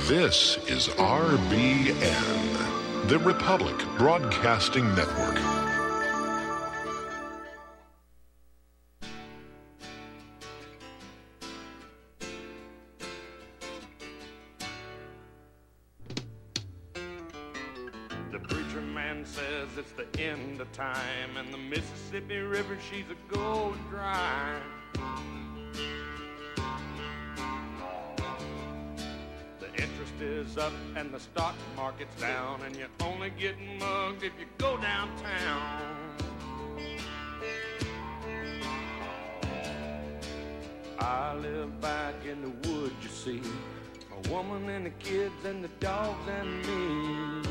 This is RBN, the Republic Broadcasting Network. The preacher man says it's the end of time, and the Mississippi River, she's a going dry. Interest is up and the stock market's down, and you're only getting mugged if you go downtown. I live back in the woods, you see, a woman and the kids and the dogs and me.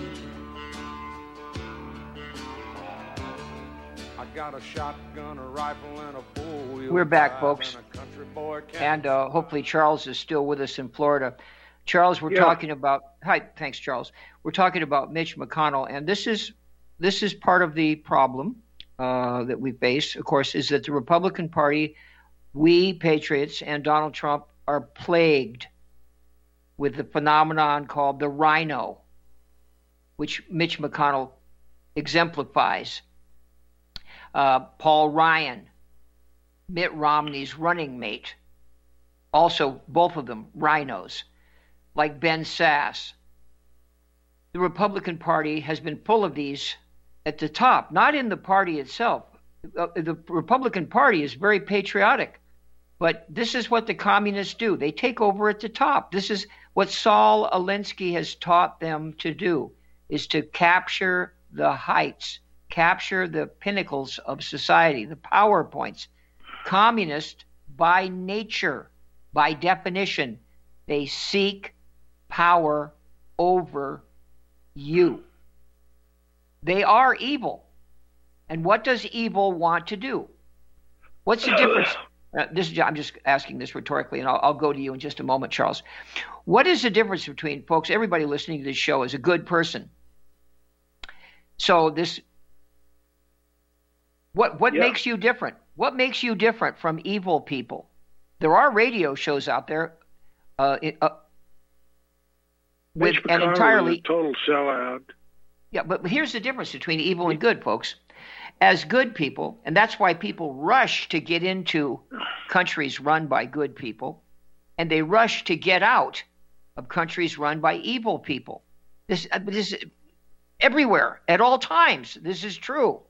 I got a shotgun, a rifle, and a four-wheel. We're back, folks, and hopefully Charles is still with us in Florida. Charles, we're talking about. Hi, thanks, Charles. We're talking about Mitch McConnell, and this is part of the problem that we face. Of course, is that the Republican Party, we patriots, and Donald Trump are plagued with the phenomenon called the rhino, which Mitch McConnell exemplifies. Paul Ryan, Mitt Romney's running mate, also both of them rhinos. Like Ben Sass. The Republican Party has been full of these at the top, not in the party itself. The Republican Party is very patriotic, but this is what the communists do. They take over at the top. This is what Saul Alinsky has taught them to do, is to capture the heights, capture the pinnacles of society, the power points. Communist, by nature, by definition, they seek power over you. They are evil. And what does evil want to do? What's the difference? I'm just asking this rhetorically, and I'll go to you in just a moment, Charles. What is the difference between, folks, everybody listening to this show is a good person. So what makes you different? What makes you different from evil people? There are radio shows out there with an entirely total sellout. Yeah, but here's the difference between evil and good, folks. As good people, and that's why people rush to get into countries run by good people, and they rush to get out of countries run by evil people. This everywhere, at all times. This is true.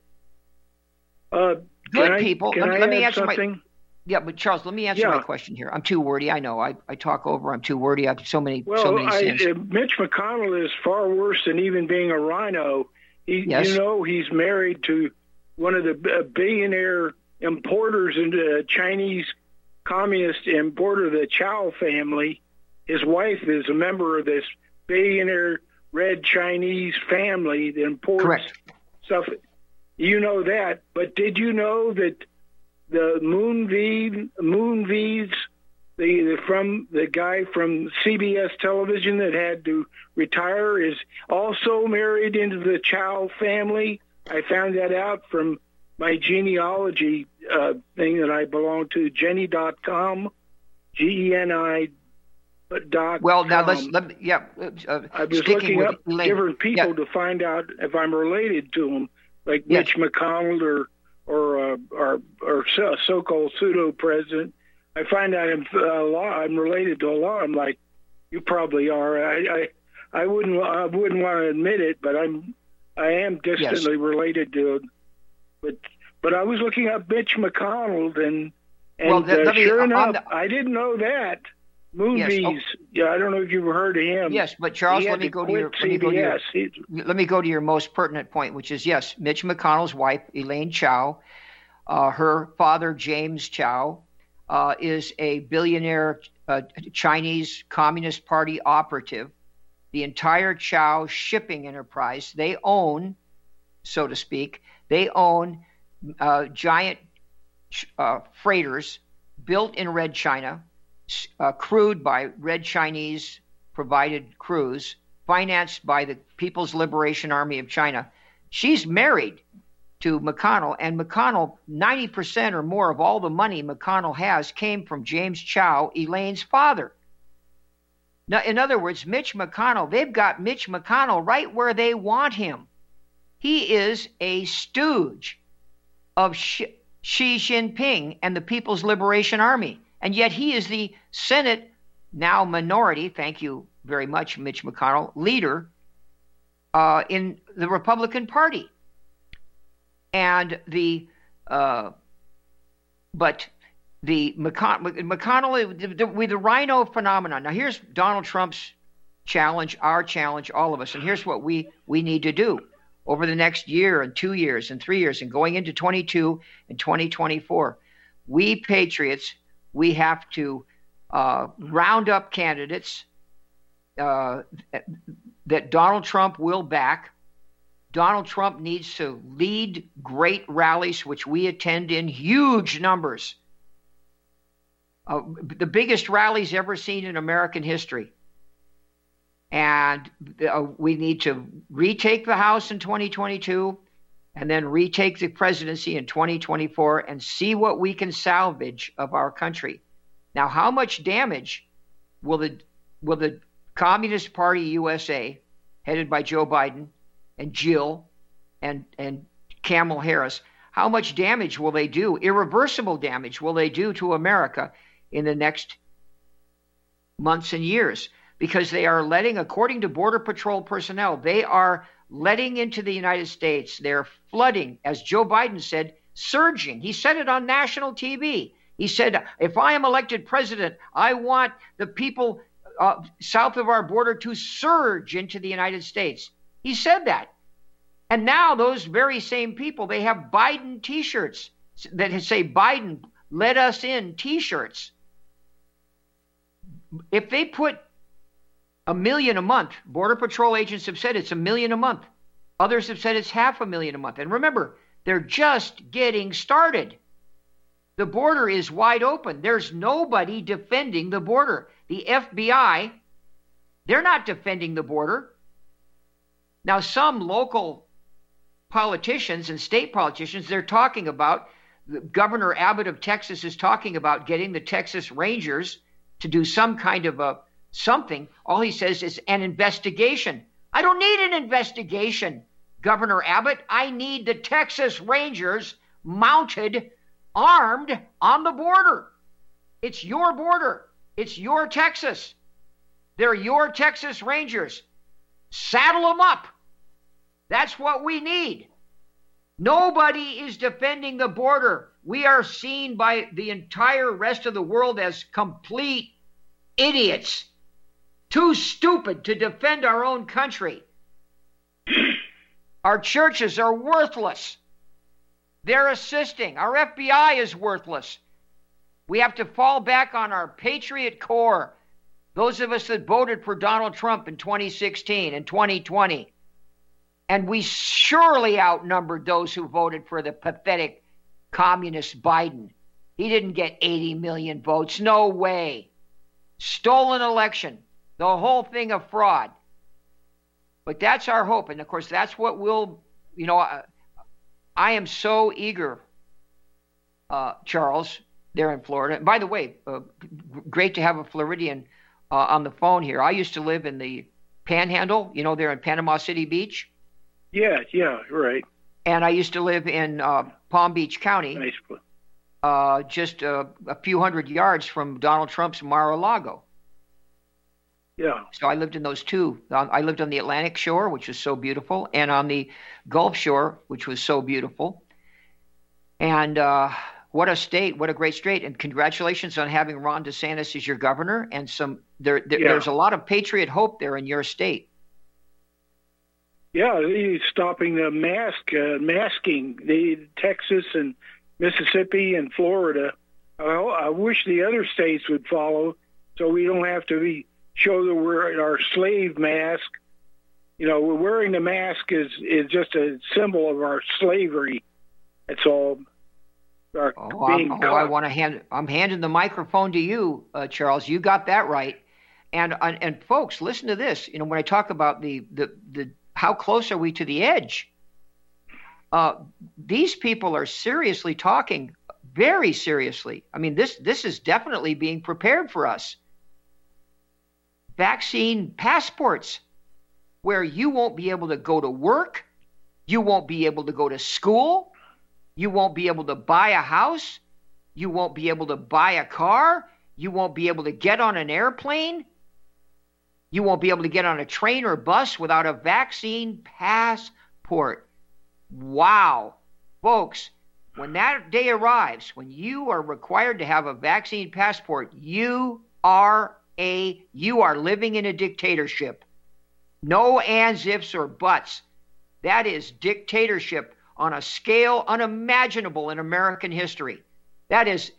Good people. Let me answer something? Yeah, but Charles, let me answer my question here. I'm too wordy. I know. I talk over. I'm too wordy. I have so many sins. Mitch McConnell is far worse than even being a rhino. He's married to one of the billionaire importers into Chinese communist importer, the Chow family. His wife is a member of this billionaire red Chinese family that imports stuff. You know that. But did you know that the Moonves, the guy from CBS television that had to retire, is also married into the Chow family? I found that out from my genealogy thing that I belong to, Geni.com, GENI.com. Well, now I was looking up different people to find out if I'm related to them, like Mitch McConnell or so-called pseudo-president. I find out I'm related to a lot. I'm like, you probably are. I wouldn't want to admit it, but I am distantly related to it. But I was looking up Mitch McConnell, and sure enough, I didn't know that. Moonves, I don't know if you've heard of him. Yes, but Charles, let me go to your most pertinent point, which is Mitch McConnell's wife, Elaine Chao, her father, James Chao, is a billionaire Chinese Communist Party operative. The entire Chao shipping enterprise, they own, so to speak, giant freighters built in Red China, crewed by Red Chinese provided crews, financed by the People's Liberation Army of China. She's married to McConnell, and McConnell, 90% or more of all the money McConnell has came from James Chao, Elaine's father. Now, in other words, Mitch McConnell, they've got Mitch McConnell right where they want him. He is a stooge of Xi Jinping and the People's Liberation Army. And yet he is the Senate, now minority, thank you very much, Mitch McConnell, leader in the Republican Party. And McConnell, with the rhino phenomenon. Now, here's Donald Trump's challenge, our challenge, all of us. And here's what we need to do over the next year and 2 years and 3 years and going into 22 and 2024. We patriots, we have to round up candidates that Donald Trump will back. Donald Trump needs to lead great rallies, which we attend in huge numbers. The biggest rallies ever seen in American history. And we need to retake the House in 2022 and then retake the presidency in 2024 and see what we can salvage of our country. Now, how much damage will the Communist Party USA, headed by Joe Biden and Jill and Kamala Harris, how much damage will they do, irreversible damage will they do to America in the next months and years? Because they are letting, according to Border Patrol personnel, they are letting into the United States. They're flooding, as Joe Biden said, surging. He said it on national TV. He said, if I am elected president, I want the people south of our border to surge into the United States. He said that. And now those very same people, they have Biden T-shirts that say, Biden, let us in T-shirts. If they put $1 million a month, Border Patrol agents have said it's $1 million a month. Others have said it's $500,000 a month. And remember, they're just getting started. The border is wide open. There's nobody defending the border. The FBI, they're not defending the border. Now, some local politicians and state politicians, they're talking about, Governor Abbott of Texas is talking about getting the Texas Rangers to do some kind of something. All he says is an investigation. I don't need an investigation, Governor Abbott. I need the Texas Rangers mounted, armed on the border. It's your border. It's your Texas. They're your Texas Rangers. Saddle them up. That's what we need. Nobody is defending the border. We are seen by the entire rest of the world as complete idiots. Too stupid to defend our own country. Our churches are worthless. They're assisting. Our FBI is worthless. We have to fall back on our patriot core. Those of us that voted for Donald Trump in 2016 and 2020. And we surely outnumbered those who voted for the pathetic communist Biden. He didn't get 80 million votes. No way. Stolen election. The whole thing a fraud. But that's our hope. And, of course, that's what we'll, I am so eager, Charles, there in Florida. And by the way, great to have a Floridian on the phone here. I used to live in the Panhandle, there in Panama City Beach. Yeah, right. And I used to live in Palm Beach County, nice. Just a few hundred yards from Donald Trump's Mar-a-Lago. Yeah. So I lived in those two. I lived on the Atlantic shore, which was so beautiful, and on the Gulf shore, which was so beautiful. And what a state, what a great state. And congratulations on having Ron DeSantis as your governor. And there's a lot of patriot hope there in your state. Yeah, he's stopping the masking, the Texas and Mississippi and Florida. I wish the other states would follow so we don't have to show that we're our slave mask. Wearing the mask is just a symbol of our slavery. That's all. I'm handing the microphone to you, Charles. You got that right. And folks, listen to this. When I talk about the how close are we to the edge? These people are seriously talking, very seriously. I mean, this is definitely being prepared for us. vaccine passports where you won't be able to go to work, you won't be able to go to school, you won't be able to buy a house, you won't be able to buy a car, you won't be able to get on an airplane, you won't be able to get on a train or bus without a vaccine passport. Wow. Folks, when that day arrives, when you are required to have a vaccine passport, you are living in a dictatorship. No ands, ifs, or buts. That is dictatorship on a scale unimaginable in American history. That is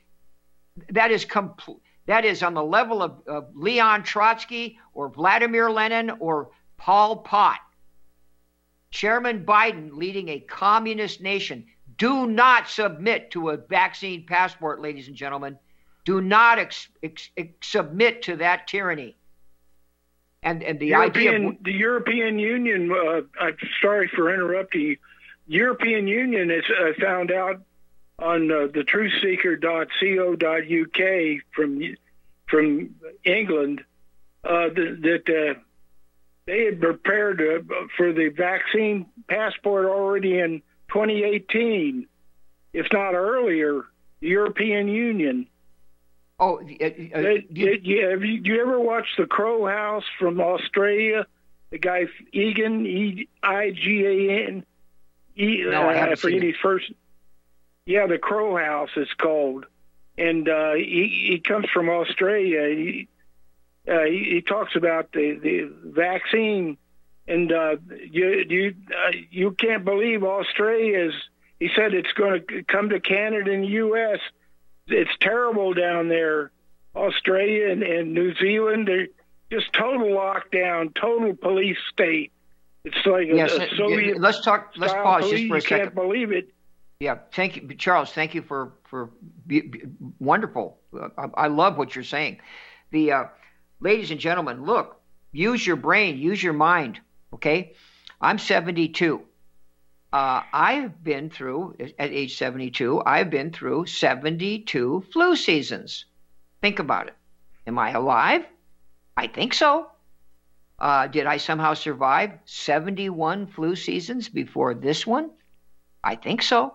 on the level of Leon Trotsky or Vladimir Lenin or Pol Pot. Chairman Biden leading a communist nation. Do not submit to a vaccine passport, ladies and gentlemen. Do not submit to that tyranny. And the European Union, I'm sorry for interrupting you. European Union has found out on the truthseeker.co.uk from England that they had prepared for the vaccine passport already in 2018, if not earlier. The European Union. Oh, have you ever watched The Crow House from Australia? The guy Egan, E-I-G-A-N. No, I haven't seen it. First. Yeah, The Crow House is called, and he comes from Australia. He talks about the vaccine, and you can't believe Australia is. He said it's going to come to Canada and U.S. It's terrible down there. Australia and New Zealand, they're just total lockdown, total police state. It's like a Soviet. Let's pause just for a second. You can't believe it. Yeah, thank you, Charles. Thank you for wonderful. I love what you're saying. Ladies and gentlemen, look, use your brain, use your mind. Okay, I'm 72. I've been through, at age 72, I've been through 72 flu seasons. Think about it. Am I alive? I think so. Did I somehow survive 71 flu seasons before this one? I think so.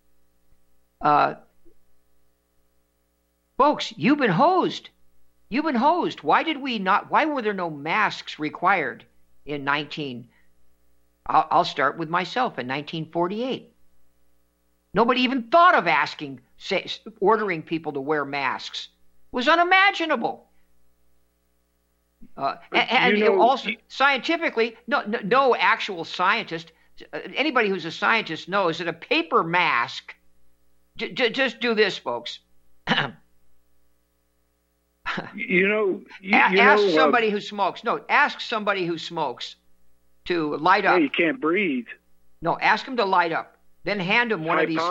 Folks, you've been hosed. You've been hosed. Why were there no masks required in I'll start with myself in 1948. Nobody even thought of ordering people to wear masks. It was unimaginable. Also, scientifically, no actual scientist, anybody who's a scientist knows that a paper mask, just do this, folks. Ask somebody who smokes. No, ask somebody who smokes to light up. You can't breathe. No, ask them to light up. Then hand them one of these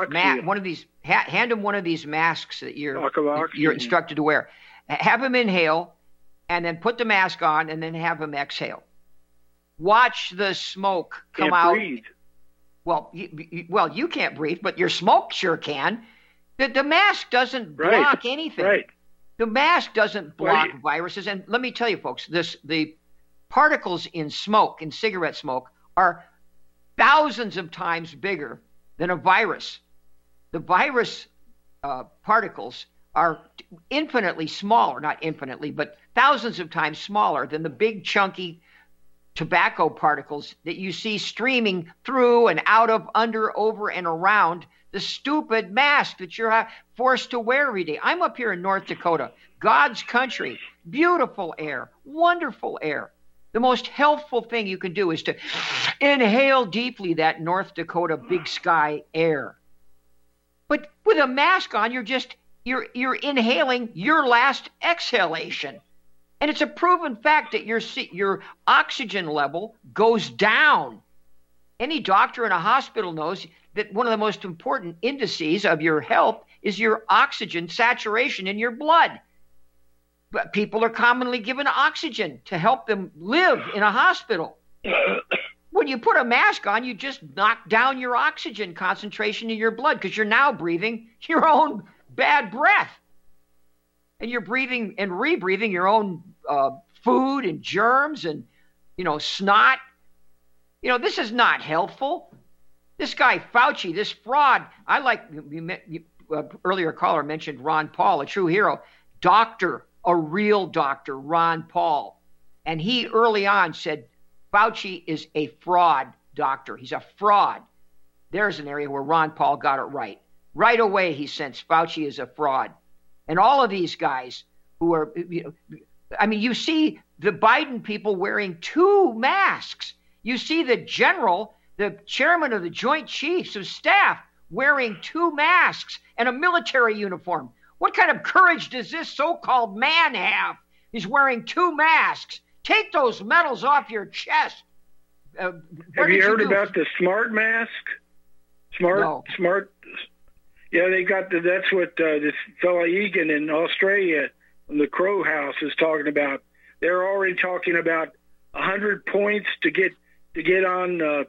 masks that you're instructed to wear. Have them inhale, and then put the mask on, and then have them exhale. Watch the smoke come out. Breathe. Well, you can't breathe, but your smoke sure can. The mask doesn't block anything. Right. The mask doesn't block viruses. And let me tell you, folks, the particles in smoke, in cigarette smoke, are thousands of times bigger than a virus. The virus particles are infinitely smaller, not infinitely, but thousands of times smaller than the big chunky tobacco particles that you see streaming through and out of, under, over, and around the stupid mask that you're forced to wear every day. I'm up here in North Dakota, God's country, beautiful air, wonderful air. The most healthful thing you can do is to inhale deeply that North Dakota big sky air. But with a mask on, you're inhaling your last exhalation. And it's a proven fact that your oxygen level goes down. Any doctor in a hospital knows that one of the most important indices of your health is your oxygen saturation in your blood. But people are commonly given oxygen to help them live in a hospital. When you put a mask on, you just knock down your oxygen concentration in your blood because you're now breathing your own bad breath. And you're breathing and rebreathing your own food and germs and, snot. This is not helpful. This guy Fauci, this fraud. I like, earlier caller mentioned Ron Paul, a true hero. Doctor, a real doctor, Ron Paul. And he early on said, Fauci is a fraud doctor. He's a fraud. There's an area where Ron Paul got it right. Right away, he sensed Fauci is a fraud. And all of these guys who are, you see the Biden people wearing 2 masks. You see the general, the chairman of the Joint Chiefs of Staff, wearing 2 masks and a military uniform. What kind of courage does this so-called man have? He's wearing 2 masks. Take those medals off your chest. Have you heard about the smart mask? Smart. Yeah, they got that's what this fellow Egan in Australia from the Crow House is talking about. They're already talking about 100 points to get on the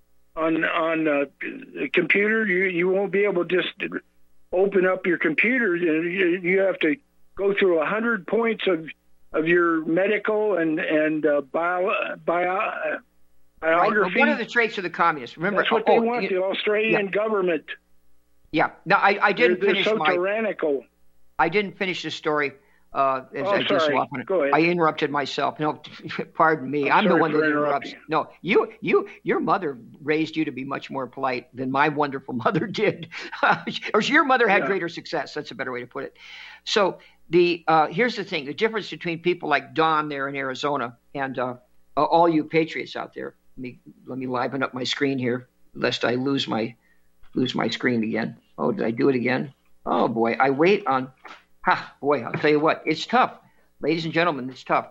computer. You won't be able to just open up your computer. You have to go through 100 points of your medical and biography. Right. Well, one of the traits of the communists. Remember, that's what they want. The Australian government. Yeah. No, I didn't finish so tyrannical. I didn't finish the story. Sorry. Go ahead. I interrupted myself. No, pardon me. I'm the one that interrupts. No, your mother raised you to be much more polite than my wonderful mother did. Or your mother had greater success. That's a better way to put it. So here's the thing: the difference between people like Don there in Arizona and all you patriots out there. Let me liven up my screen here, lest I lose my screen again. Oh, did I do it again? Oh boy, I wait on. Boy, I'll tell you what, it's tough, ladies and gentlemen. It's tough.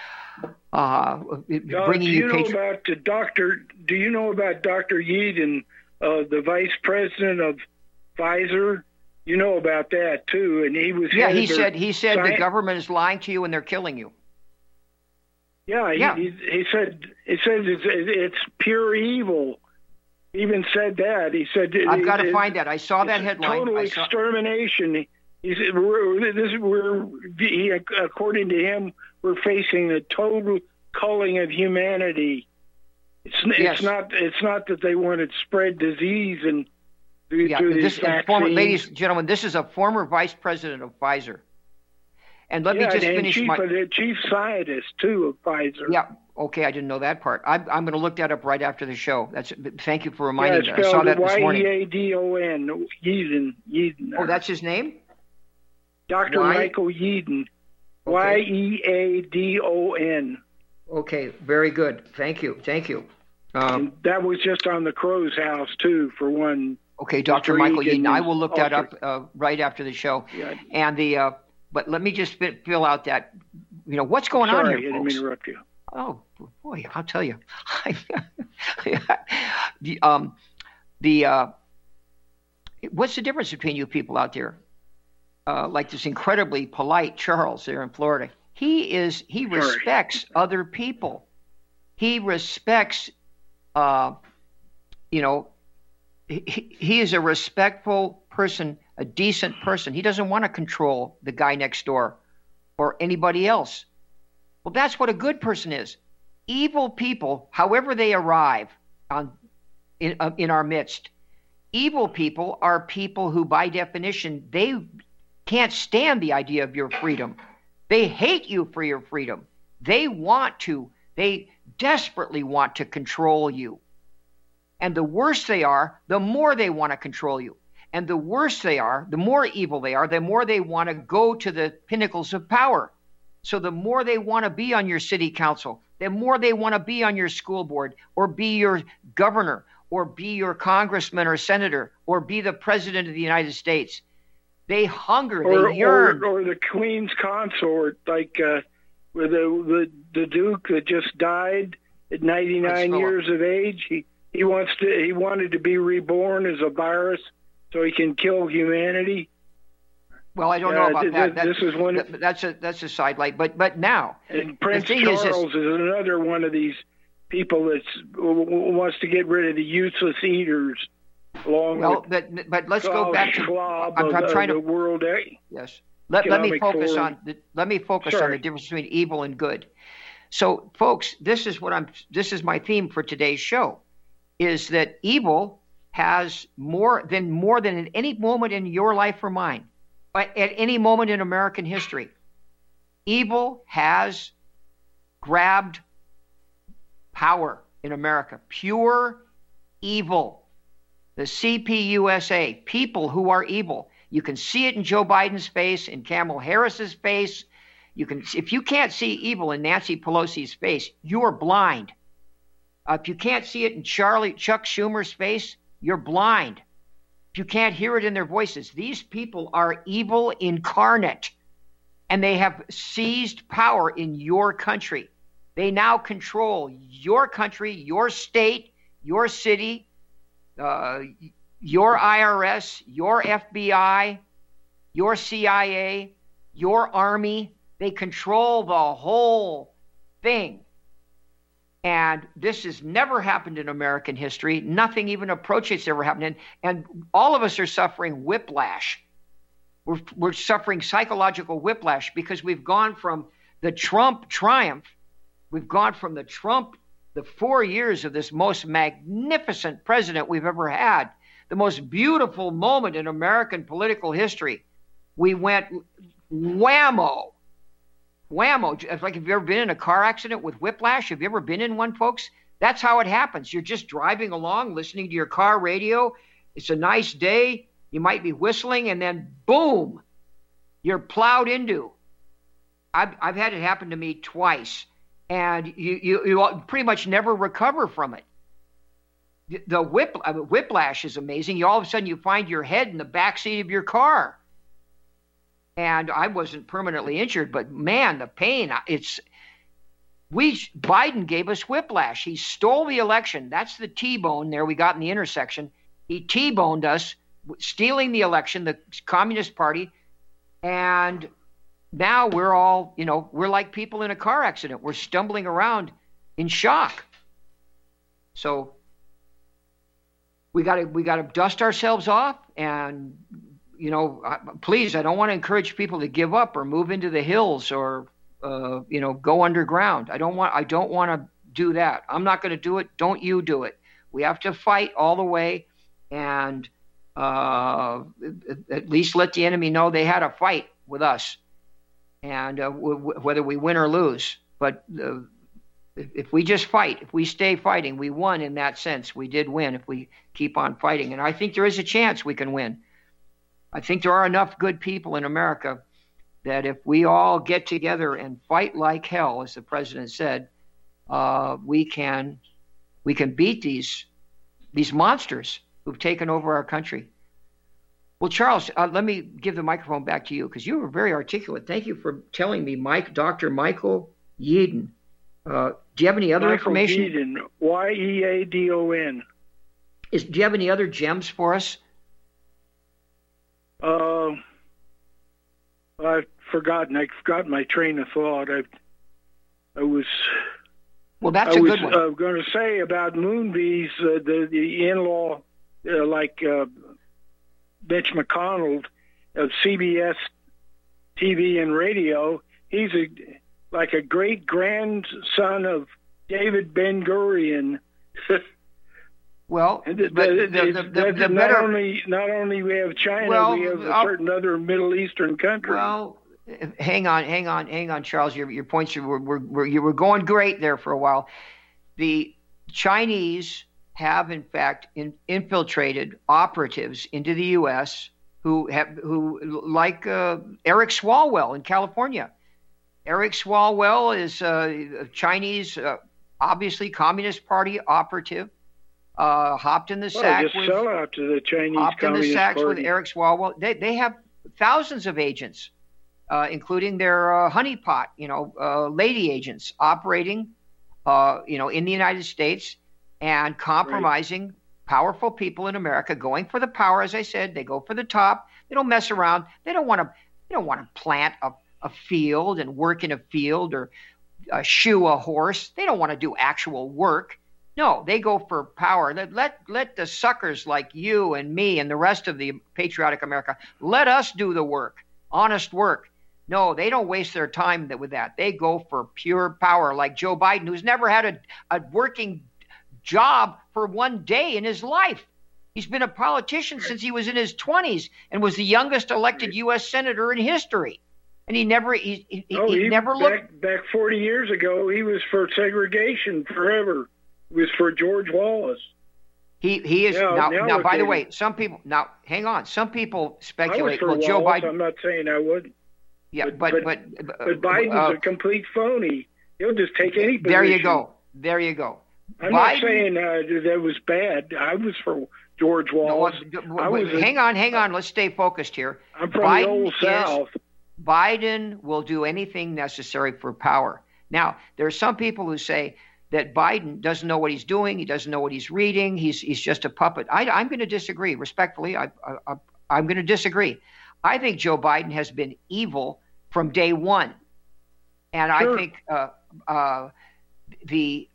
Bringing you know about Dr. Do you know about Dr. Yeadon, the vice president of Pfizer? You know about that too, and he was. Yeah, he said the government is lying to you and they're killing you. Yeah, he said it's pure evil. He even said that. He said I've got to find that. I saw that headline. Total extermination. He said according to him, we're facing a total culling of humanity. It's not that they want to spread disease and through these vaccines. Ladies and gentlemen, this is a former vice president of Pfizer. And let me just finish the chief scientist too of Pfizer. Yeah. Okay, I didn't know that part. I'm going to look that up right after the show. Thank you for reminding me. I saw that this morning. Yeadon. Yeadon. Oh, that's his name? Dr. Michael Yeadon. Okay. Yeadon. Okay, very good. Thank you. And that was just on the Crow's House too, for one. Okay, Dr. Michael Yeadon. I will look that up right after the show. Yeah. And but let me just fill out that. What's going on here, folks? Sorry, I didn't mean to interrupt you. Oh boy, I'll tell you. What's the difference between you people out there? Like this incredibly polite Charles there in Florida. He respects other people. He respects, he is a respectful person, a decent person. He doesn't want to control the guy next door or anybody else. Well, that's what a good person is. Evil people, however they arrive in our midst, evil people are people who, by definition, they can't stand the idea of your freedom. They hate you for your freedom. They desperately want to control you. And the worse they are, the more they want to control you. And the worse they are, the more evil they are, the more they want to go to the pinnacles of power. So the more they want to be on your city council, the more they want to be on your school board or be your governor or be your congressman or senator or be the president of the United States. They hunger, they yearn. Or the Queen's consort, like with the Duke that just died at 99 years of age. He wanted to be reborn as a virus so he can kill humanity. Well, I don't know about that. That's a sidelight. But now, and Prince Charles is another one of these people that wants to get rid of the useless eaters. But let's go back to. I'm trying to. World. Yes, Let me focus on the difference between evil and good. So, folks, this is my theme for today's show, is that evil has more than at any moment in your life or mine, at any moment in American history. Evil has grabbed power in America. Pure evil. The CPUSA, people who are evil. You can see it in Joe Biden's face, in Kamala Harris's face. If you can't see evil in Nancy Pelosi's face, you are blind. If you can't see it in Chuck Schumer's face, you're blind. If you can't hear it in their voices, these people are evil incarnate, and they have seized power in your country. They now control your country, your state, your city, your IRS, your FBI, your CIA, your Army. They control the whole thing. And this has never happened in American history. Nothing even approaches ever happened. And all of us are suffering whiplash. We're suffering psychological whiplash because we've gone from the Trump triumph. We've gone from the 4 years of this most magnificent president we've ever had, the most beautiful moment in American political history. We went whammo. It's like, have you ever been in a car accident with whiplash? Have you ever been in one, folks? That's how it happens. You're just driving along, listening to your car radio. It's a nice day. You might be whistling, and then boom, you're plowed into. I've had it happen to me twice, and you pretty much never recover from it. The whiplash is amazing. All of a sudden, you find your head in the back seat of your car. And I wasn't permanently injured, but man, the pain, Biden gave us whiplash. He stole the election. That's the T-bone there we got in the intersection. He T-boned us, stealing the election, the Communist Party. And now we're all, we're like people in a car accident. We're stumbling around in shock. So we got to dust ourselves off and, please, I don't want to encourage people to give up or move into the hills or, go underground. I don't want to do that. I'm not going to do it. Don't you do it. We have to fight all the way and at least let the enemy know they had a fight with us, and whether we win or lose. But if we just fight, if we stay fighting, we won in that sense. We did win if we keep on fighting. And I think there is a chance we can win. I think there are enough good people in America that if we all get together and fight like hell, as the president said, we can beat these monsters who've taken over our country. Well, Charles, let me give the microphone back to you because you were very articulate. Thank you for telling me, Dr. Michael Yeadon. Do you have any other information? Yeadon, Yeadon. Do you have any other gems for us? I've forgotten. I forgot my train of thought. Well, that's a good one. I was going to say about Moonbees, the in-law, like Mitch McConnell of CBS TV and radio. He's like a great grandson of David Ben-Gurion. Well, not only we have China, we have certain other Middle Eastern countries. Well, hang on, Charles. Your points you were going great there for a while. The Chinese have, in fact, infiltrated operatives into the U.S. who like Eric Swalwell in California. Eric Swalwell is a Chinese, obviously Communist Party operative. Hopped in the sack. Sell out to the Chinese hopped Communist in the sacks Party. with Eric Swalwell. They have thousands of agents, including their honeypot, lady agents operating, in the United States and compromising powerful people in America, going for the power. As I said, they go for the top. They don't mess around. They don't want to plant a field and work in a field or shoe a horse. They don't want to do actual work. No, they go for power. Let the suckers like you and me and the rest of the patriotic America, let us do the work honest work. No, they don't waste their time with that. They go for pure power, like Joe Biden, who's never had a working job for one day in his life. He's been a politician since he was in his 20s and was the youngest elected U.S. senator in history. And he never looked. Back 40 years ago, he was for segregation forever. He was for George Wallace. He is now. By the way, some people hang on. Some people speculate. I was for Joe Wallace. Biden. I'm not saying I wouldn't. Yeah, but Biden's a complete phony. He'll just take any position. There you go. I'm not saying that was bad. I was for George Wallace. Hang on. Let's stay focused here. I'm from the old South. Biden will do anything necessary for power. Now, there are some people who say that Biden doesn't know what he's doing. He doesn't know what he's reading. He's just a puppet. I'm going to disagree. Respectfully, I'm going to disagree. I think Joe Biden has been evil from day one. And sure. I think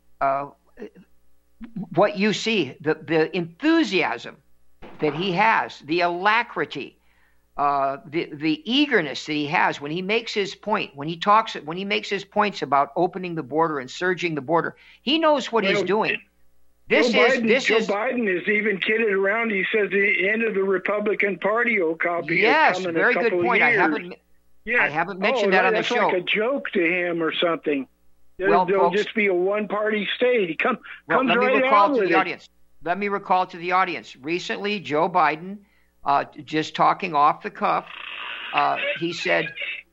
what you see, the enthusiasm that he has, the alacrity, the eagerness that he has when he makes his point, when he makes his points about opening the border and surging the border, he knows what he's doing. Joe Biden is even kidded around. He says the end of the Republican Party will copy. Yes, very good point. I haven't mentioned that on the show. That's like a joke to him or something. There'll just be a one-party state. He comes right out with it. Let me recall to the audience. Recently, Joe Biden, just talking off the cuff, he said,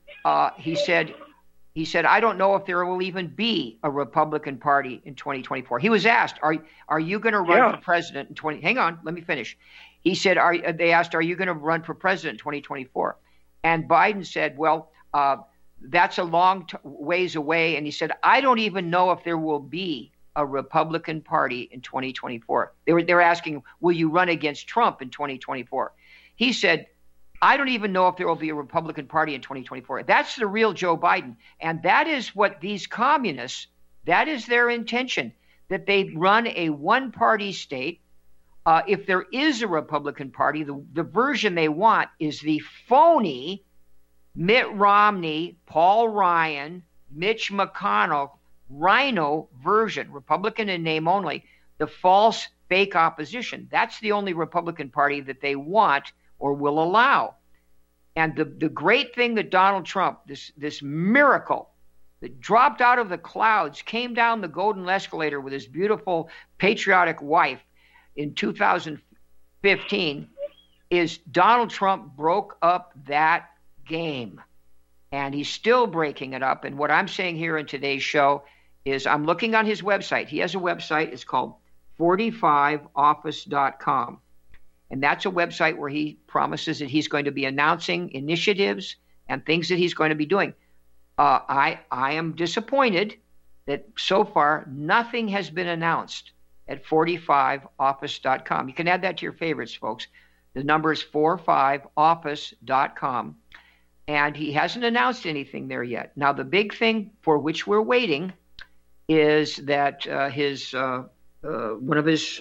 I don't know if there will even be a Republican Party in 2024. He was asked, are you going to run for president in 20? Hang on, let me finish. He said, they asked, are you going to run for president in 2024? And Biden said, well, that's a long ways away. And he said, I don't even know if there will be a Republican Party in 2024. They were asking, will you run against Trump in 2024? He said, I don't even know if there will be a Republican Party in 2024. That's the real Joe Biden. And that is what these communists, that is their intention, that they run a one-party state. If there is a Republican Party, the version they want is the phony Mitt Romney, Paul Ryan, Mitch McConnell, Rhino version, Republican in name only, the false fake opposition. That's the only Republican Party that they want or will allow. And the great thing that Donald Trump, this miracle that dropped out of the clouds, came down the golden escalator with his beautiful patriotic wife in 2015, is Donald Trump broke up that game. And he's still breaking it up. And what I'm saying here in today's show is I'm looking on his website. He has a website. It's called 45office.com. And that's a website where he promises that he's going to be announcing initiatives and things that he's going to be doing. I am disappointed that so far nothing has been announced at 45office.com. You can add that to your favorites, folks. The number is 45office.com. And he hasn't announced anything there yet. Now, the big thing for which we're waiting is that one of his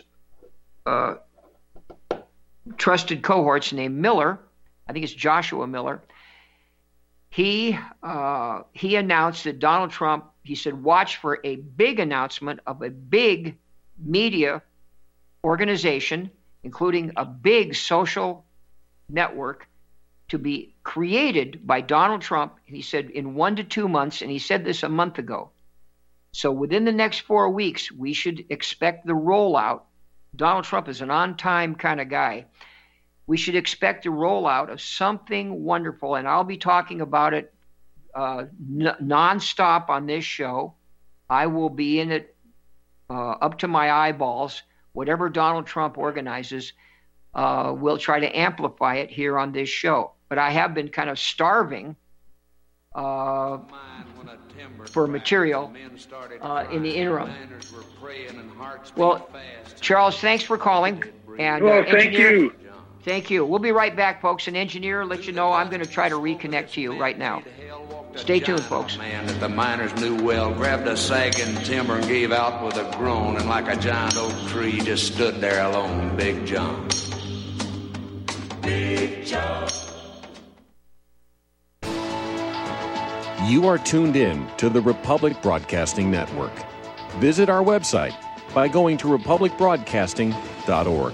trusted cohorts named Miller, I think it's Joshua Miller, he announced that Donald Trump, he said, watch for a big announcement of a big media organization, including a big social network, to be created by Donald Trump, he said, in 1 to 2 months, and he said this a month ago. So within the next 4 weeks, we should expect the rollout. Donald Trump is an on-time kind of guy. We should expect the rollout of something wonderful, and I'll be talking about it nonstop on this show. I will be in it up to my eyeballs. Whatever Donald Trump organizes, we'll try to amplify it here on this show. But I have been kind of starving for material in the interim. Well, Charles, thanks for calling. And thank you. Thank you. We'll be right back, folks. An engineer let you know I'm going to try to reconnect to you right now. Stay tuned, folks. Man that the miners knew well grabbed a sagging timber and gave out with a groan, and like a giant oak tree just stood there alone, Big John. Big John. You are tuned in to the Republic Broadcasting Network. Visit our website by going to republicbroadcasting.org.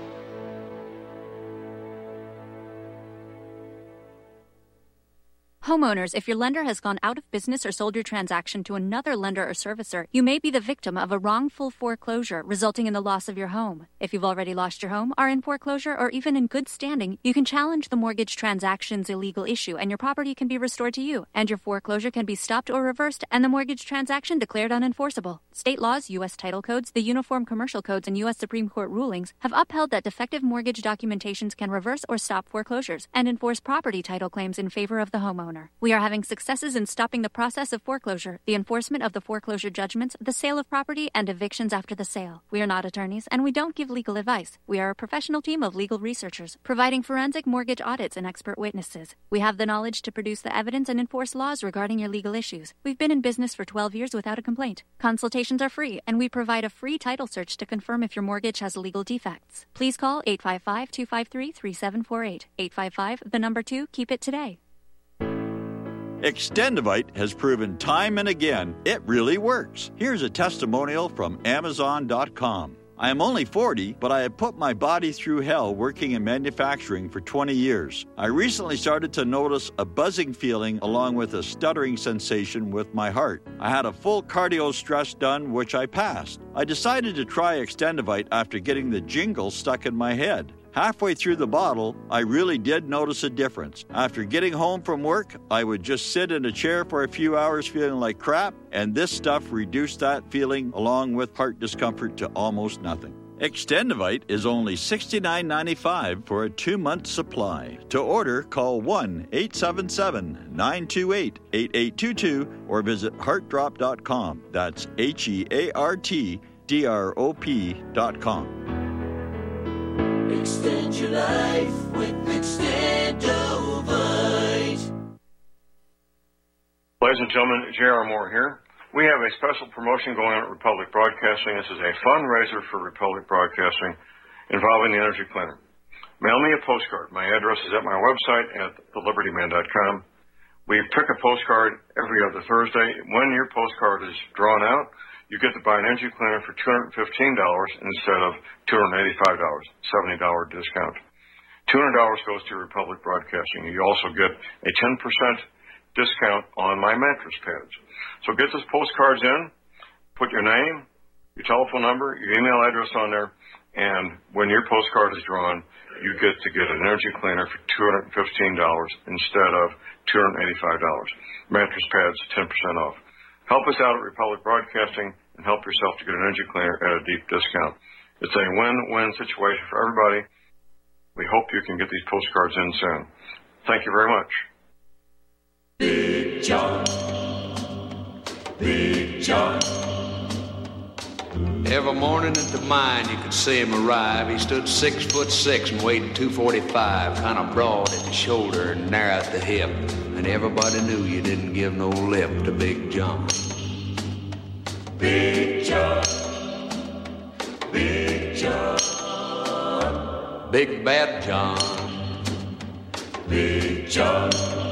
Homeowners, if your lender has gone out of business or sold your transaction to another lender or servicer, you may be the victim of a wrongful foreclosure resulting in the loss of your home. If you've already lost your home, are in foreclosure, or even in good standing, you can challenge the mortgage transaction's illegal issue and your property can be restored to you, and your foreclosure can be stopped or reversed and the mortgage transaction declared unenforceable. State laws, U.S. title codes, the Uniform Commercial Codes, and U.S. Supreme Court rulings have upheld that defective mortgage documentations can reverse or stop foreclosures and enforce property title claims in favor of the homeowner. We are having successes in stopping the process of foreclosure, the enforcement of the foreclosure judgments, the sale of property, and evictions after the sale. We are not attorneys, and we don't give legal advice. We are a professional team of legal researchers, providing forensic mortgage audits and expert witnesses. We have the knowledge to produce the evidence and enforce laws regarding your legal issues. We've been in business for 12 years without a complaint. Consultations are free, and we provide a free title search to confirm if your mortgage has legal defects. Please call 855-253-3748. 855, 2, keep it today. Extendivite has proven time and again it really works. Here's a testimonial from Amazon.com. I am only 40, but I have put my body through hell working in manufacturing for 20 years. I recently started to notice a buzzing feeling along with a stuttering sensation with my heart. I had a full cardio stress done, which I passed. I decided to try Extendivite after getting the jingle stuck in my head. Halfway through the bottle, I really did notice a difference. After getting home from work, I would just sit in a chair for a few hours feeling like crap, and this stuff reduced that feeling along with heart discomfort to almost nothing. Extendivite is only $69.95 for a 2-month supply. To order, call 1-877-928-8822 or visit heartdrop.com. That's HEARTDROP.com. Extend your life with Extendovite. Ladies and gentlemen, J.R. Moore here. We have a special promotion going on at Republic Broadcasting. This is a fundraiser for Republic Broadcasting involving the Energy Cleaner. Mail me a postcard. My address is at my website at thelibertyman.com. We pick a postcard every other Thursday. When your postcard is drawn out, you get to buy an energy cleaner for $215 instead of $285, $70 discount. $200 goes to Republic Broadcasting. You also get a 10% discount on my mattress pads. So get those postcards in, put your name, your telephone number, your email address on there, and when your postcard is drawn, you get to get an energy cleaner for $215 instead of $285. Mattress pads, 10% off. Help us out at Republic Broadcasting and help yourself to get an energy cleaner at a deep discount. It's a win-win situation for everybody. We hope you can get these postcards in soon. Thank you very much. Big John. Big John. Every morning at the mine you could see him arrive. He stood 6'6" and weighed 245, kind of broad at the shoulder and narrow at the hip. And everybody knew you didn't give no lip to Big John. Big John. Big John. Big Bad John. Big John.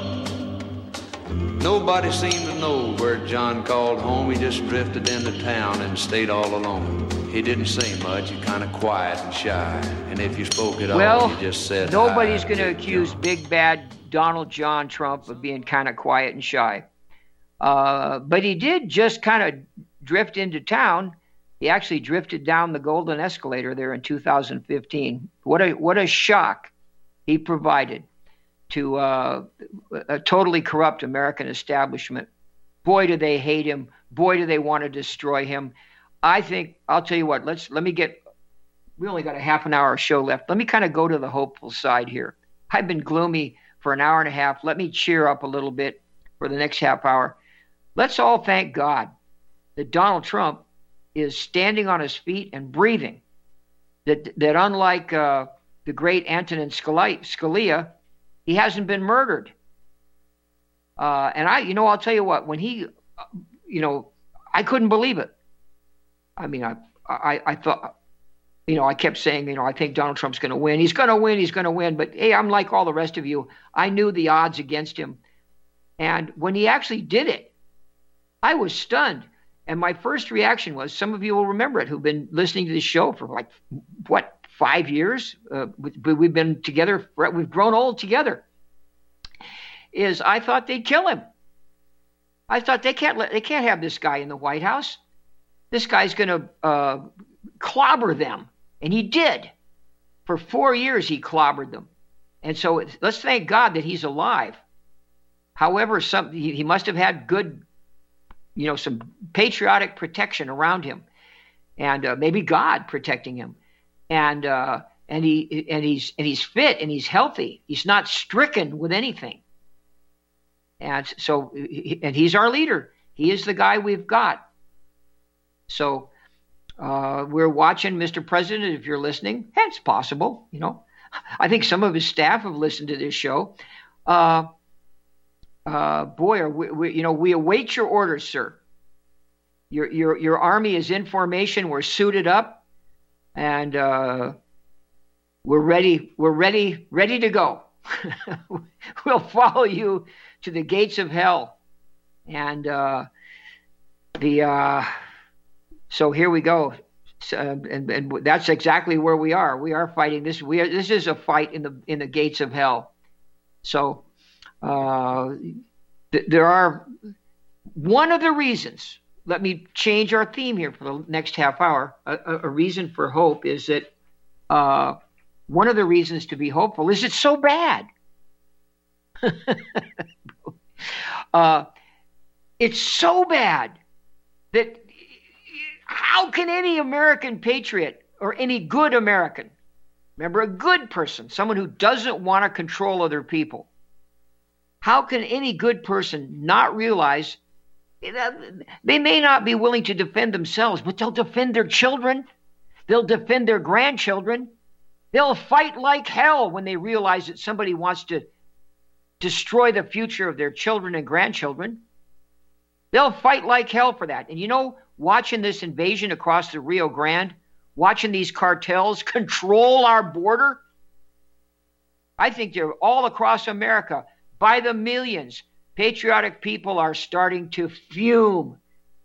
Nobody seemed to know where John called home. He just drifted into town and stayed all alone. He didn't say much, he kind of quiet and shy. And if you spoke at all, he just said nobody's going to accuse Big Bad Donald John Trump of being kind of quiet and shy. But he did just kind of drift into town. He actually drifted down the Golden Escalator there in 2015. What a shock he provided to a totally corrupt American establishment. Boy, do they hate him. Boy, do they want to destroy him. I think, I'll tell you what, we only got a half an hour show left. Let me kind of go to the hopeful side here. I've been gloomy for an hour and a half. Let me cheer up a little bit for the next half hour. Let's all thank God that Donald Trump is standing on his feet and breathing. That unlike the great Antonin Scalia, he hasn't been murdered. And I'll tell you what, when he, I couldn't believe it. I mean, I thought, I kept saying, I think Donald Trump's going to win. He's going to win. But hey, I'm like all the rest of you. I knew the odds against him. And when he actually did it, I was stunned. And my first reaction was, some of you will remember it, who've been listening to this show for 5 years? We've been together, we've grown old together. Is I thought they'd kill him. I thought they can't have this guy in the White House. This guy's going to clobber them. And he did. For 4 years, he clobbered them. And so let's thank God that he's alive. However, he must have had good, some patriotic protection around him, and maybe God protecting him, and he's fit and he's healthy. He's not stricken with anything, and so he's our leader. He is the guy we've got. So we're watching, Mr. President. If you're listening, it's possible. I think some of his staff have listened to this show. We await your orders, sir. Your army is in formation. We're suited up, and we're ready. We're ready to go. We'll follow you to the gates of hell, and so here we go. And that's exactly where we are. We are fighting this. This is a fight in the gates of hell. So. There are one of the reasons. Let me change our theme here for the next half hour. A reason for hope is that one of the reasons to be hopeful is it's so bad. It's so bad that how can any American patriot or any good American, remember a good person, someone who doesn't want to control other people, how can any good person not realize that they may not be willing to defend themselves, but they'll defend their children. They'll defend their grandchildren. They'll fight like hell when they realize that somebody wants to destroy the future of their children and grandchildren. They'll fight like hell for that. And watching this invasion across the Rio Grande, watching these cartels control our border, I think they're all across America. By the millions, patriotic people are starting to fume.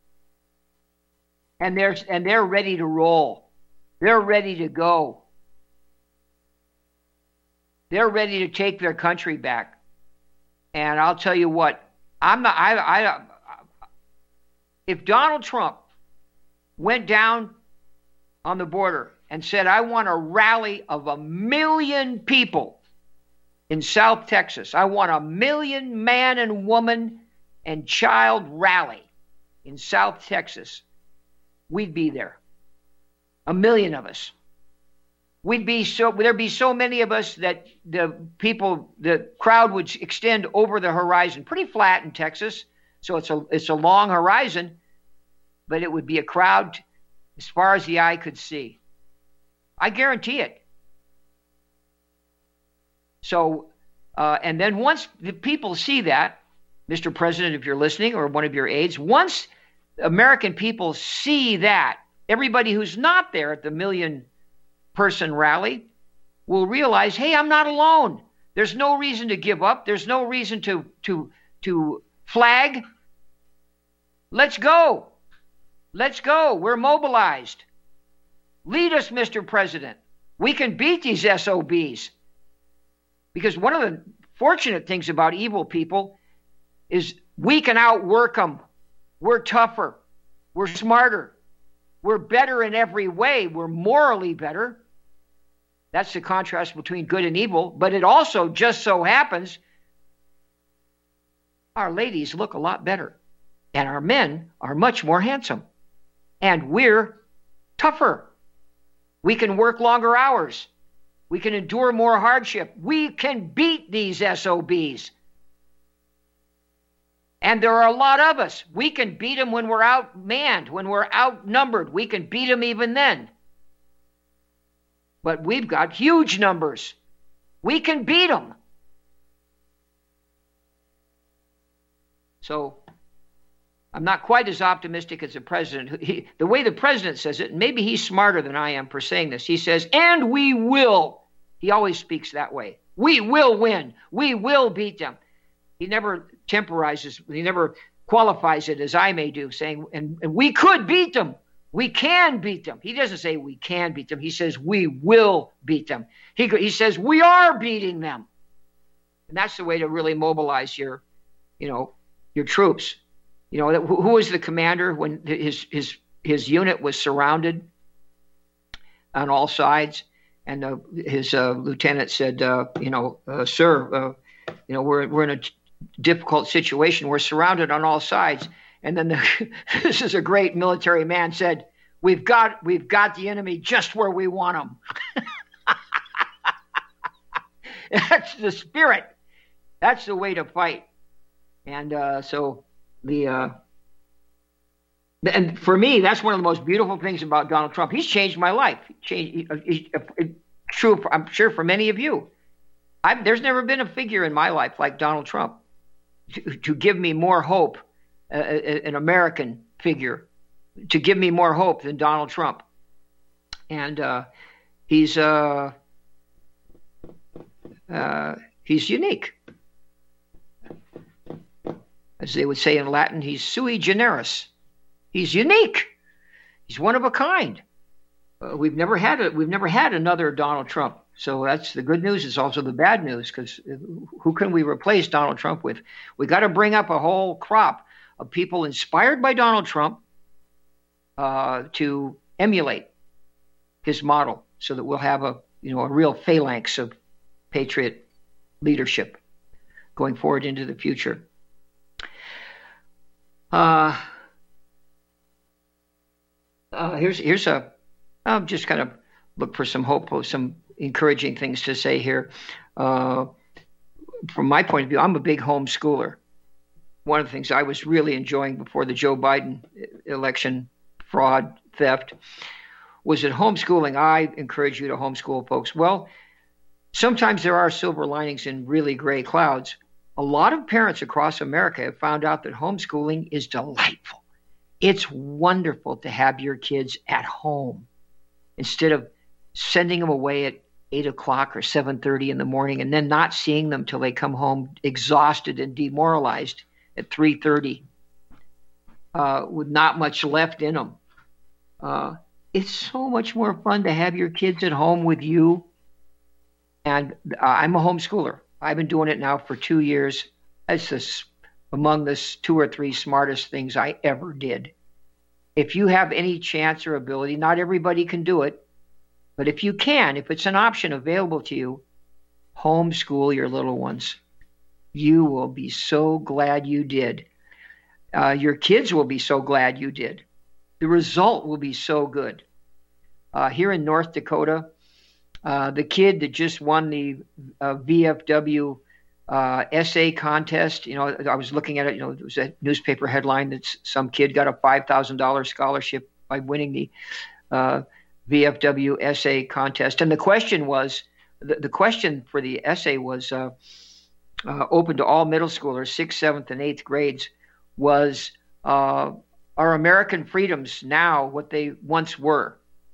And they're ready to roll. They're ready to go. They're ready to take their country back. And I'll tell you what, if Donald Trump went down on the border and said, I want a rally of 1 million people in South Texas. I want 1 million man and woman and child rally in South Texas. We'd be there. 1 million of us. There'd be so many of us that the crowd would extend over the horizon. Pretty flat in Texas, so it's a long horizon, but it would be a crowd as far as the eye could see. I guarantee it. So, and then once the people see that, Mr. President, if you're listening, or one of your aides, once American people see that, everybody who's not there at the 1 million person rally will realize, hey, I'm not alone. There's no reason to give up. There's no reason to flag. Let's go. Let's go. We're mobilized. Lead us, Mr. President. We can beat these SOBs. Because one of the fortunate things about evil people is we can outwork them. We're tougher. We're smarter. We're better in every way. We're morally better. That's the contrast between good and evil. But it also just so happens our ladies look a lot better. And our men are much more handsome. And we're tougher. We can work longer hours. We can endure more hardship. We can beat these SOBs. And there are a lot of us. We can beat them when we're outmanned, when we're outnumbered. We can beat them even then. But we've got huge numbers. We can beat them. So I'm not quite as optimistic as the president. The way the president says it, and maybe he's smarter than I am for saying this, he says, and we will. He always speaks that way. We will win. We will beat them. He never temporizes. He never qualifies it as I may do, saying, and we could beat them. We can beat them. He doesn't say we can beat them. He says we will beat them. He says we are beating them. And that's the way to really mobilize your troops. You know, who was the commander when his unit was surrounded on all sides? And his lieutenant said, sir, we're in a difficult situation. We're surrounded on all sides. And then this is a great military man said, we've got the enemy just where we want them. That's the spirit. That's the way to fight. And and for me, that's one of the most beautiful things about Donald Trump. He's changed my life. True, I'm sure for many of you. There's never been a figure in my life like Donald Trump to give me more hope, an American figure, to give me more hope than Donald Trump. And he's unique. As they would say in Latin, he's sui generis. He's unique. He's one of a kind. We've never had another Donald Trump. So that's the good news. It's also the bad news, because who can we replace Donald Trump with? We got to bring up a whole crop of people inspired by Donald Trump to emulate his model, so that we'll have a real phalanx of patriot leadership going forward into the future. I'll just kind of look for some hope, some encouraging things to say here. From my point of view, I'm a big homeschooler. One of the things I was really enjoying before the Joe Biden election fraud, theft, was that homeschooling. I encourage you to homeschool, folks. Well, sometimes there are silver linings in really gray clouds. A lot of parents across America have found out that homeschooling is delightful. It's wonderful to have your kids at home instead of sending them away at 8 o'clock or 7:30 in the morning and then not seeing them till they come home exhausted and demoralized at 3:30 with not much left in them. It's so much more fun to have your kids at home with you. And I'm a homeschooler. I've been doing it now for 2 years. It's among the 2 or 3 smartest things I ever did. If you have any chance or ability, not everybody can do it, but if you can, if it's an option available to you, homeschool your little ones. You will be so glad you did. Your kids will be so glad you did. The result will be so good. Here in North Dakota, the kid that just won the VFW essay contest, I was looking at it, it was a newspaper headline that some kid got a $5,000 scholarship by winning the VFW essay contest. And the question was, the question for the essay was open to all middle schoolers, 6th, 7th, and 8th grades, was, are American freedoms now what they once were?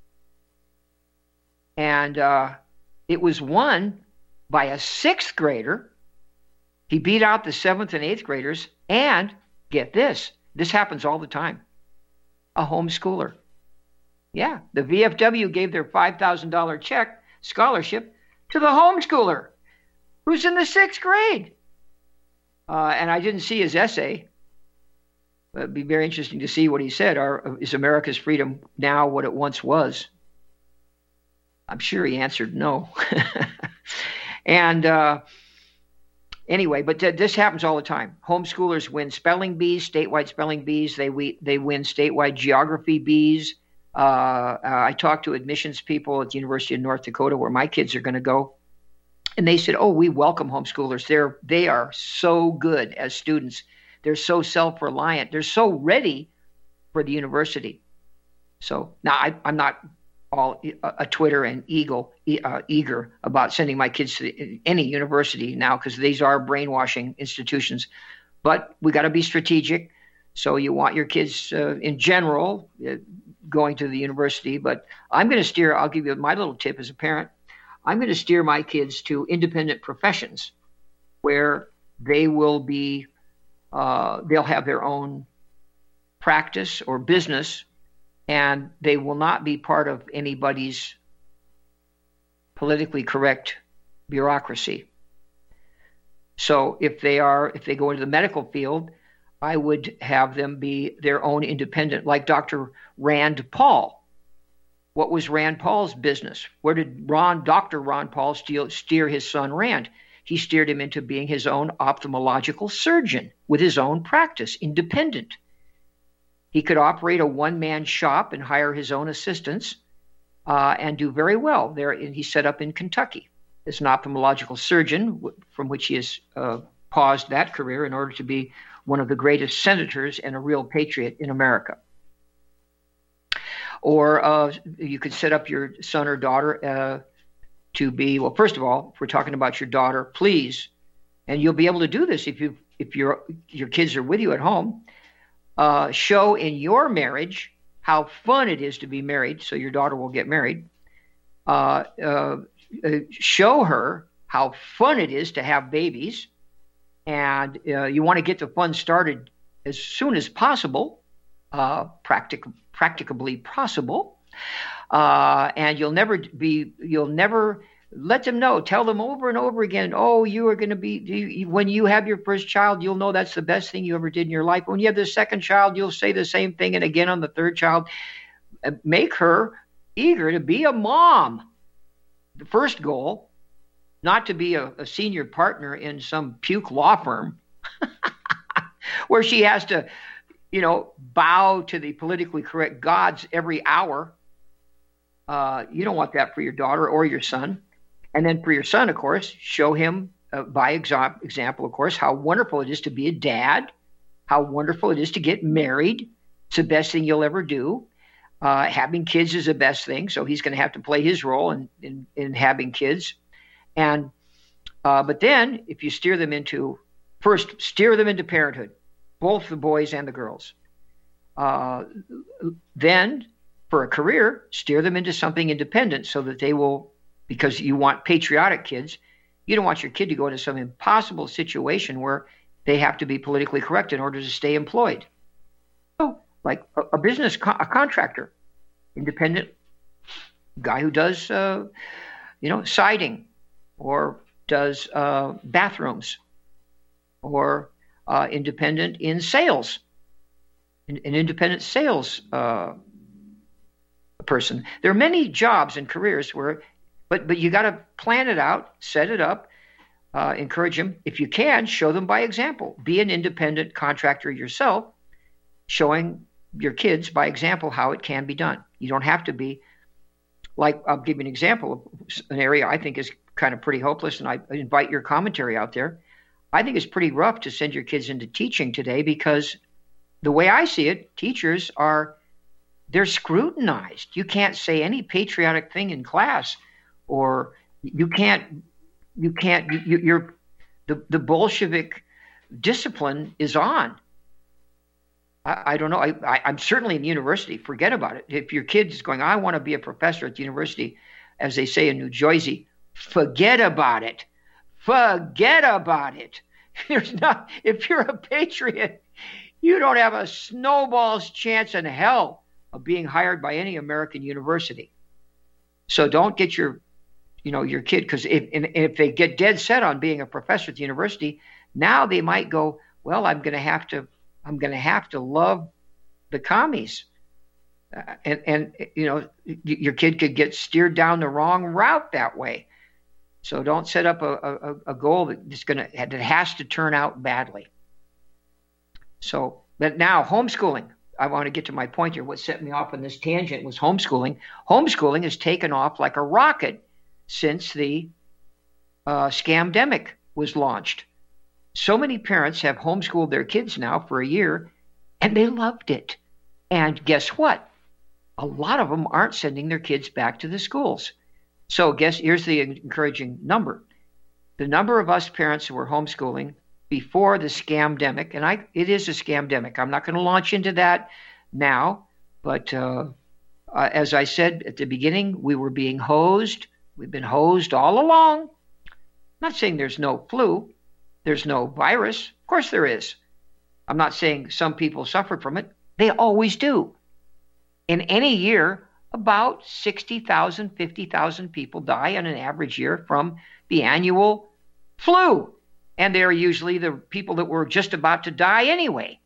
And it was won by a 6th grader. He beat out the 7th and 8th graders, and get this happens all the time, a homeschooler. Yeah, the VFW gave their $5,000 scholarship to the homeschooler who's in the 6th grade. And I didn't see his essay. It'd be very interesting to see what he said. Is America's freedom now what it once was? I'm sure he answered no. And anyway, but this happens all the time. Homeschoolers win spelling bees, statewide spelling bees. They win statewide geography bees. I talked to admissions people at the University of North Dakota, where my kids are going to go, and they said, "Oh, we welcome homeschoolers. They are so good as students. They're so self-reliant. They're so ready for the university." So now I'm not all a Twitter and eager about sending my kids to any university now, because these are brainwashing institutions. But we got to be strategic. So you want your kids in general going to the university, but I'm going to steer. I'll give you my little tip as a parent. I'm going to steer my kids to independent professions where they will be, they'll have their own practice or business, and they will not be part of anybody's politically correct bureaucracy. So if they go into the medical field, I would have them be their own independent, like Dr. Rand Paul. What was Rand Paul's business? Where did Dr. Ron Paul steer his son Rand? He steered him into being his own ophthalmological surgeon with his own practice, independent. He could operate a one-man shop and hire his own assistants and do very well. There, he's set up in Kentucky as an ophthalmological surgeon, from which he has paused that career in order to be one of the greatest senators and a real patriot in America. Or you could set up your son or daughter to be, well, first of all, if we're talking about your daughter, please, and you'll be able to do this if your kids are with you at home, show in your marriage how fun it is to be married, so your daughter will get married. Show her how fun it is to have babies, and you want to get the fun started as soon as possible, practicably possible, and you'll never let them know. Tell them over and over again, oh, you are going to be, when you have your first child, you'll know that's the best thing you ever did in your life. When you have the second child, you'll say the same thing, and again on the third child. Make her eager to be a mom. The first goal, not to be a senior partner in some puke law firm where she has to, bow to the politically correct gods every hour. You don't want that for your daughter or your son. And then for your son, of course, show him by example, of course, how wonderful it is to be a dad, how wonderful it is to get married. It's the best thing you'll ever do. Having kids is the best thing, so he's going to have to play his role in having kids. And but then, if you steer them into parenthood, both the boys and the girls. Then, for a career, steer them into something independent so that they will, because you want patriotic kids, you don't want your kid to go into some impossible situation where they have to be politically correct in order to stay employed. So, like a business, a contractor, independent guy who does, siding, or does bathrooms, or independent in sales, an independent sales person. There are many jobs and careers where, but you got to plan it out, set it up, encourage them. If you can, show them by example. Be an independent contractor yourself, showing your kids by example how it can be done. You don't have to be like, I'll give you an example of an area I think is kind of pretty hopeless, and I invite your commentary out there. I think it's pretty rough to send your kids into teaching today because the way I see it, teachers they're scrutinized. You can't say any patriotic thing in class, or the Bolshevik discipline is on. I don't know. I'm certainly in university. Forget about it. If your kid is going, I want to be a professor at the university, as they say in New Jersey, forget about it. Forget about it. If you're a patriot, you don't have a snowball's chance in hell of being hired by any American university. So don't get your kid, because if they get dead set on being a professor at the university, now they might go, well, I'm going to have to love the commies, and your kid could get steered down the wrong route that way. So don't set up a goal that has to turn out badly. So, but now homeschooling. I want to get to my point here. What set me off on this tangent was homeschooling. Homeschooling has taken off like a rocket since the scamdemic was launched. So many parents have homeschooled their kids now for a year, and they loved it. And guess what? A lot of them aren't sending their kids back to the schools. So here's the encouraging number. The number of us parents who were homeschooling before the scamdemic, and it is a scamdemic. I'm not going to launch into that now, but as I said at the beginning, we were being hosed. We've been hosed all along. I'm not saying there's no flu, there's no virus. Of course there is. I'm not saying some people suffered from it. They always do. In any year, about 60,000, 50,000 people die in an average year from the annual flu. And they're usually the people that were just about to die anyway.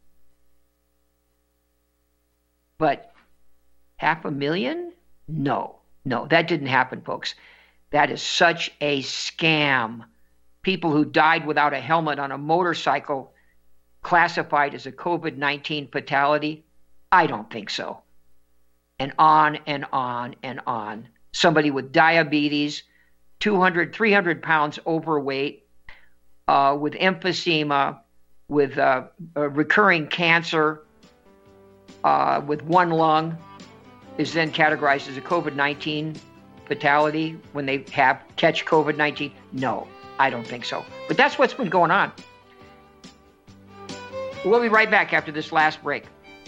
But 500,000? No, that didn't happen, folks. That is such a scam. People who died without a helmet on a motorcycle classified as a COVID-19 fatality? I don't think so. And on and on and on. Somebody with diabetes, 200, 300 pounds overweight, with emphysema, with recurring cancer, with one lung, is then categorized as a COVID-19 fatality when they catch COVID-19? No, I don't think so. But that's what's been going on. We'll be right back after this last break.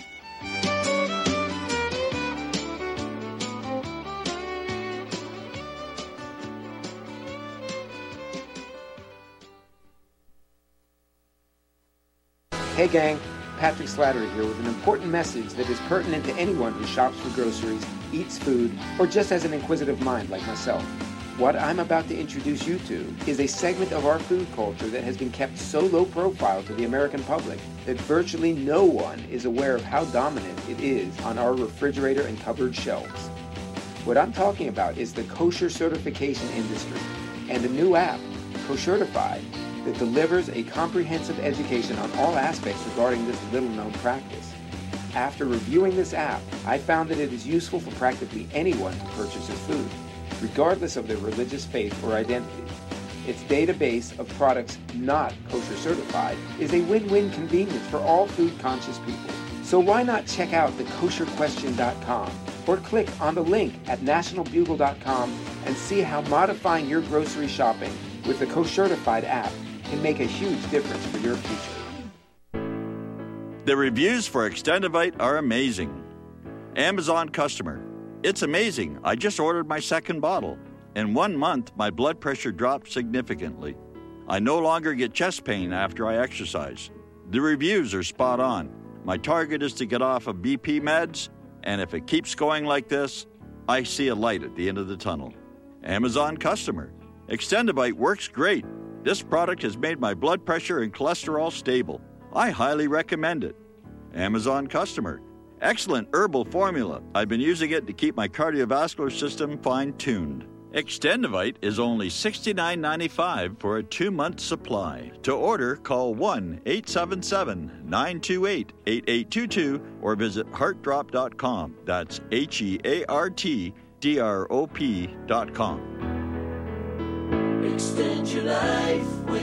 Hey gang, Patrick Slattery here with an important message that is pertinent to anyone who shops for groceries, eats food, or just has an inquisitive mind like myself. What I'm about to introduce you to is a segment of our food culture that has been kept so low profile to the American public that virtually no one is aware of how dominant it is on our refrigerator and cupboard shelves. What I'm talking about is the kosher certification industry and a new app, Koshertified, that delivers a comprehensive education on all aspects regarding this little-known practice. After reviewing this app, I found that it is useful for practically anyone who purchases food, regardless of their religious faith or identity. Its database of products not kosher certified is a win-win convenience for all food-conscious people. So why not check out the kosherquestion.com or click on the link at nationalbugle.com and see how modifying your grocery shopping with the Koshertified app can make a huge difference for your future. The reviews for Extendivite are amazing. Amazon customer. It's amazing. I just ordered my second bottle. In 1 month, my blood pressure dropped significantly. I no longer get chest pain after I exercise. The reviews are spot on. My target is to get off of BP meds, and if it keeps going like this, I see a light at the end of the tunnel. Amazon customer. Extendivite works great. This product has made my blood pressure and cholesterol stable. I highly recommend it. Amazon customer. Excellent herbal formula. I've been using it to keep my cardiovascular system fine-tuned. Extendivite is only $69.95 for a 2-month supply. To order, call 1-877-928-8822 or visit heartdrop.com. That's HEARTDROP.com. Extend your life with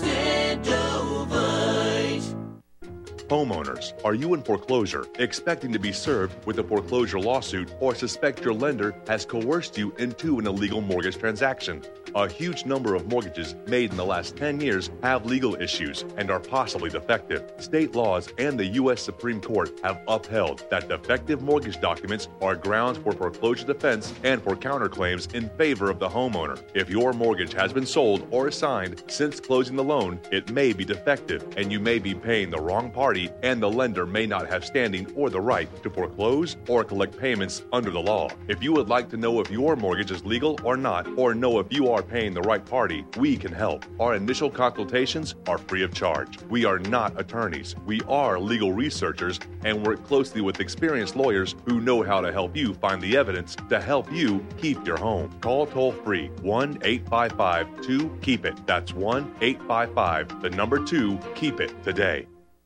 Extendovite. Homeowners, are you in foreclosure, expecting to be served with a foreclosure lawsuit, or suspect your lender has coerced you into an illegal mortgage transaction? A huge number of mortgages made in the last 10 years have legal issues and are possibly defective. State laws and the U.S. Supreme Court have upheld that defective mortgage documents are grounds for foreclosure defense and for counterclaims in favor of the homeowner. If your mortgage has been sold or assigned since closing the loan, it may be defective and you may be paying the wrong party, and the lender may not have standing or the right to foreclose or collect payments under the law. If you would like to know if your mortgage is legal or not, or know if you are paying the right party, we can help. Our initial consultations are free of charge. We are not attorneys. We are legal researchers and work closely with experienced lawyers who know how to help you find the evidence to help you keep your home. Call toll-free 1-855-2-KEEP-IT. That's 1-855-2-KEEP-IT today.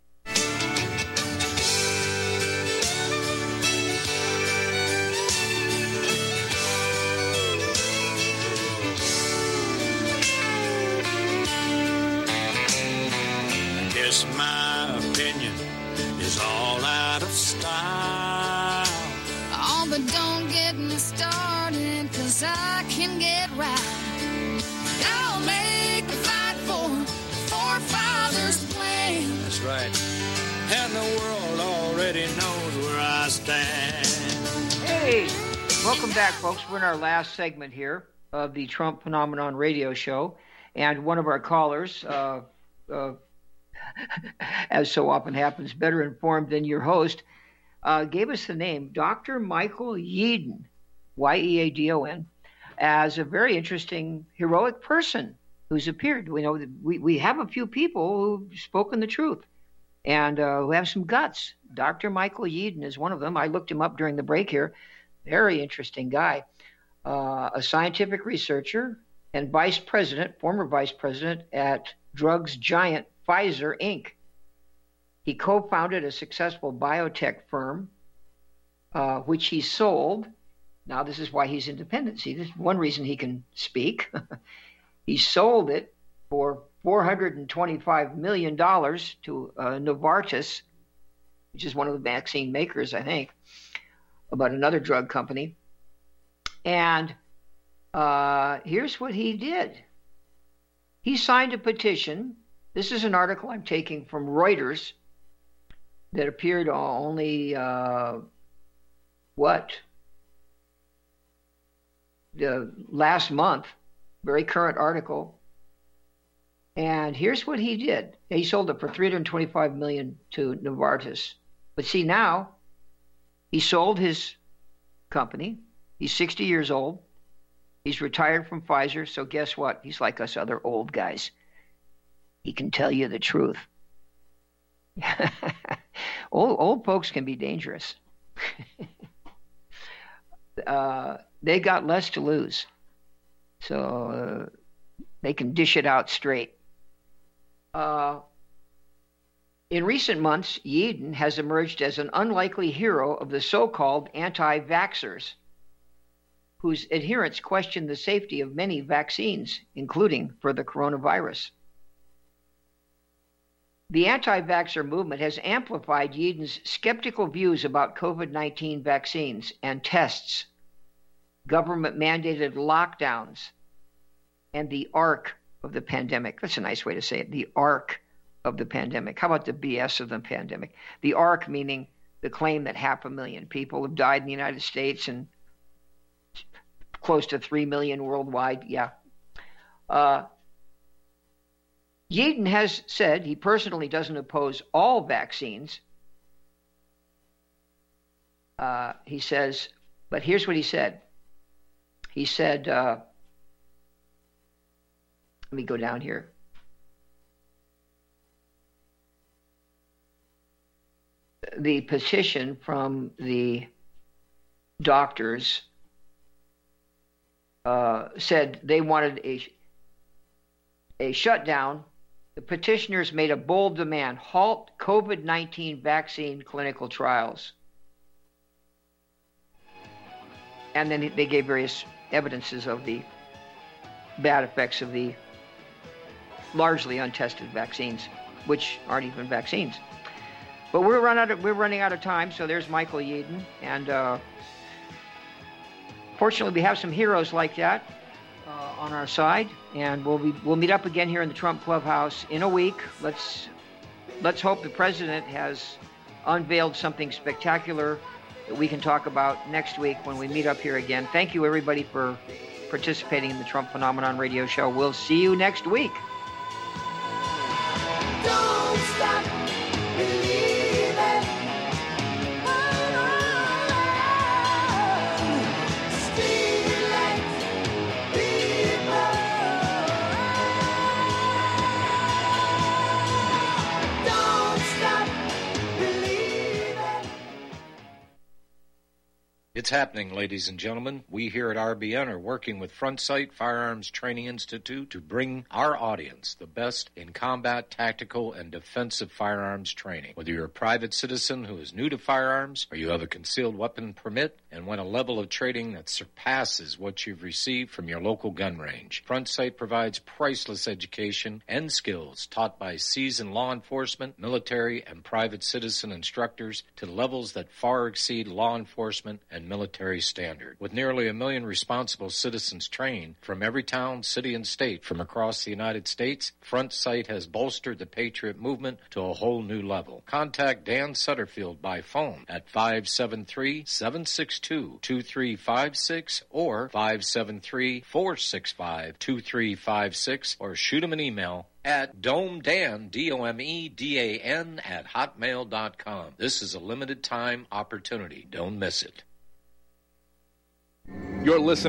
My opinion is all out of style. Oh, but don't get me started, 'cause I can get right. I'll make a fight for forefathers' plan. That's right. And the world already knows where I stand. Hey, welcome back, folks. We're in our last segment here of the Trump Phenomenon radio show. And one of our callers, as so often happens, better informed than your host, gave us the name Dr. Michael Yeadon, Yeadon, as a very interesting, heroic person who's appeared. We know that we have a few people who've spoken the truth and who have some guts. Dr. Michael Yeadon is one of them. I looked him up during the break here. Very interesting guy. A scientific researcher and former vice president at drugs giant Pfizer, Inc. He co-founded a successful biotech firm, which he sold. Now, this is why he's independent. See, this is one reason he can speak. He sold it for $425 million to Novartis, which is one of the vaccine makers, I think, about another drug company. And here's what he did. He signed a petition. This is an article I'm taking from Reuters that appeared only, last month, very current article. And here's what he did. He sold it for $325 million to Novartis. But see, now he sold his company. He's 60 years old. He's retired from Pfizer. So guess what? He's like us other old guys. He can tell you the truth. Old folks can be dangerous. They got less to lose. So they can dish it out straight. In recent months, Yeadon has emerged as an unlikely hero of the so-called anti-vaxxers, whose adherents question the safety of many vaccines, including for the coronavirus. The anti-vaxxer movement has amplified Yeadon's skeptical views about COVID-19 vaccines and tests, government-mandated lockdowns, and the arc of the pandemic. That's a nice way to say it, the arc of the pandemic. How about the BS of the pandemic? The arc meaning the claim that 500,000 people have died in the United States and close to 3 million worldwide. Yeah. Yeadon has said he personally doesn't oppose all vaccines. He says, but here's what he said. He said, let me go down here. The petition from the doctors said they wanted a shutdown. The petitioners made a bold demand: halt COVID-19 vaccine clinical trials. And then they gave various evidences of the bad effects of the largely untested vaccines, which aren't even vaccines. But we're running out of time, so there's Michael Yeadon. And fortunately, we have some heroes like that on our side, and we'll meet up again here in the Trump Clubhouse in a week. Let's hope the president has unveiled something spectacular that we can talk about next week when we meet up here again. Thank you, everybody, for participating in the Trump Phenomenon radio show. We'll see you next week. Don't stop believing. It's happening, ladies and gentlemen. We here at RBN are working with Front Sight Firearms Training Institute to bring our audience the best in combat, tactical, and defensive firearms training. Whether you're a private citizen who is new to firearms, or you have a concealed weapon permit and want a level of training that surpasses what you've received from your local gun range, Front Sight provides priceless education and skills taught by seasoned law enforcement, military, and private citizen instructors to levels that far exceed law enforcement and military military standard. With nearly 1 million responsible citizens trained from every town, city, and state from across the United States, Front Sight has bolstered the Patriot movement to a whole new level. Contact Dan Sutterfield by phone at 573-762-2356 or 573-465-2356 or shoot him an email at domedan, DOMEDAN, at hotmail.com. This is a limited time opportunity. Don't miss it. You're listening